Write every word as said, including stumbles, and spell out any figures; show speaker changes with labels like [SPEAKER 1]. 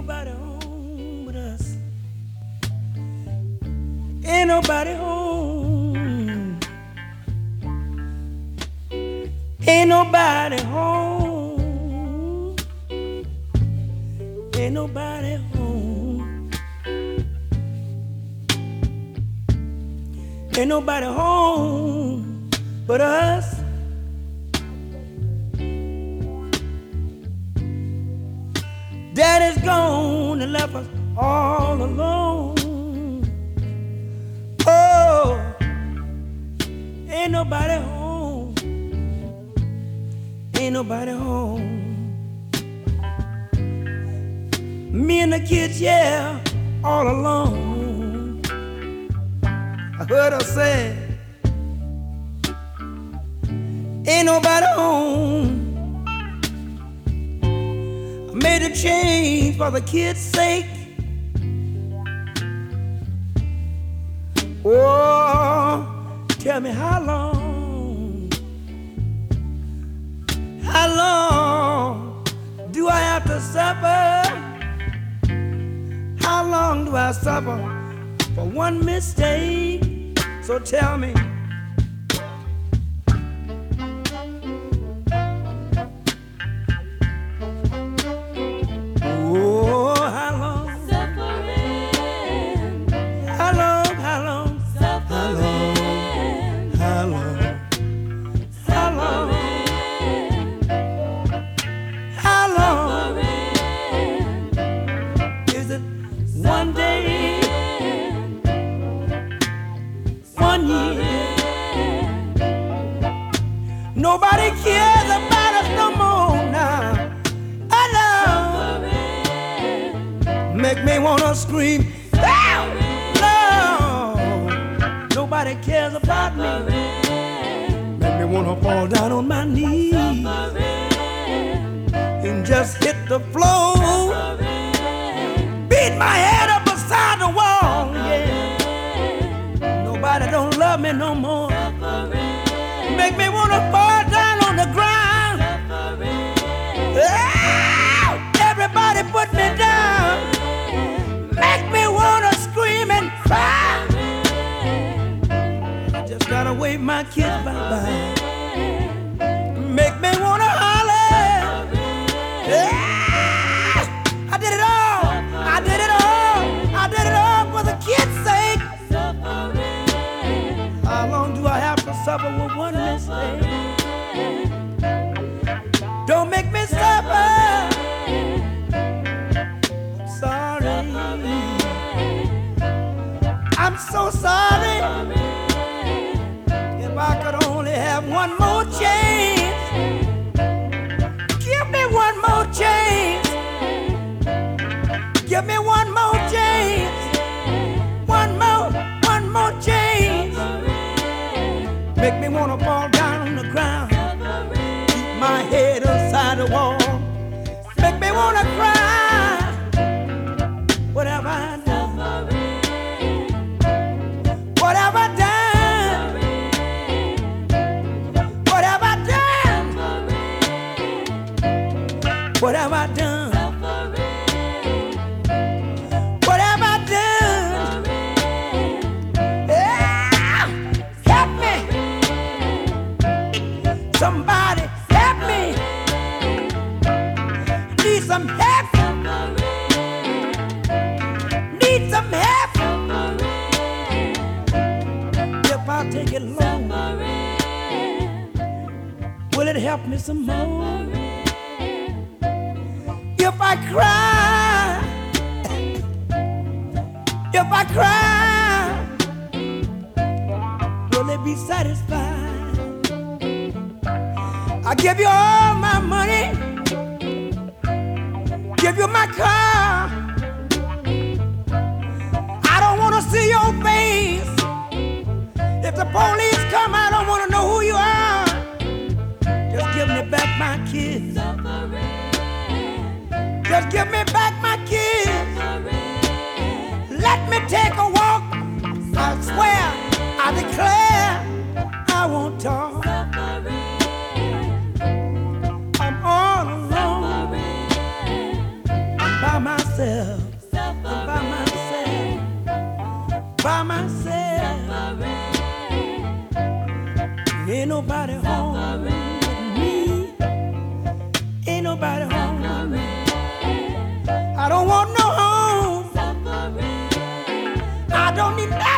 [SPEAKER 1] nobody home but us. Ain't nobody home. Ain't nobody home. Ain't nobody home. Ain't nobody home but us. Daddy's gone and left us all alone. Oh, ain't nobody home. Ain't nobody home. Me and the kids, yeah, all alone. I heard her say, ain't nobody home. I made a change for the kids' sake. Oh, tell me how long, how long do I have to suffer? How long do I suffer for one mistake? So tell me. Oh, how long?
[SPEAKER 2] Suffering.
[SPEAKER 1] How long? How long?
[SPEAKER 2] Suffering.
[SPEAKER 1] How long? How long? How long? Is it one day? One year? Nobody cares about us no more now. I know. Make me wanna scream. No, nobody cares about me. Make me wanna fall down on my knees and just hit the floor. Beat my head up beside the wall. Yeah. Nobody don't love me no more. Make me wanna fall down on the ground. Ah, everybody put me down. Make me wanna scream and cry. I just gotta wave my kids bye-bye. Make me wanna holler. Ah, I did it all. I did it all. I did it all for the kids' sake. How long do I have to suffer with one mistake? Don't make me suffer. I'm sorry. I'm so sorry. If I could only have one more chance. Give me one more chance. Give me one more chance. One more, one more chance. Make me wanna fall down on the ground. Keep my head inside the wall. Make me wanna cry. What have I done? What have I done? What have I done? What have I done? What have I done? Yeah, help me. Somebody help me. Need some help. Need some help. If I take it long, will it help me some more? If I cry, if I cry, will it be satisfied? I give you all my money, give you my car. I don't want to see your face. If the police come, I don't want to know who you are. Just give me back my kids. Just give me back my kids. Let me take a walk. I swear, I declare, I won't talk. I'm all alone. I'm by myself. Ain't nobody home with me. Ain't nobody home with me. I don't want no home. I don't need that.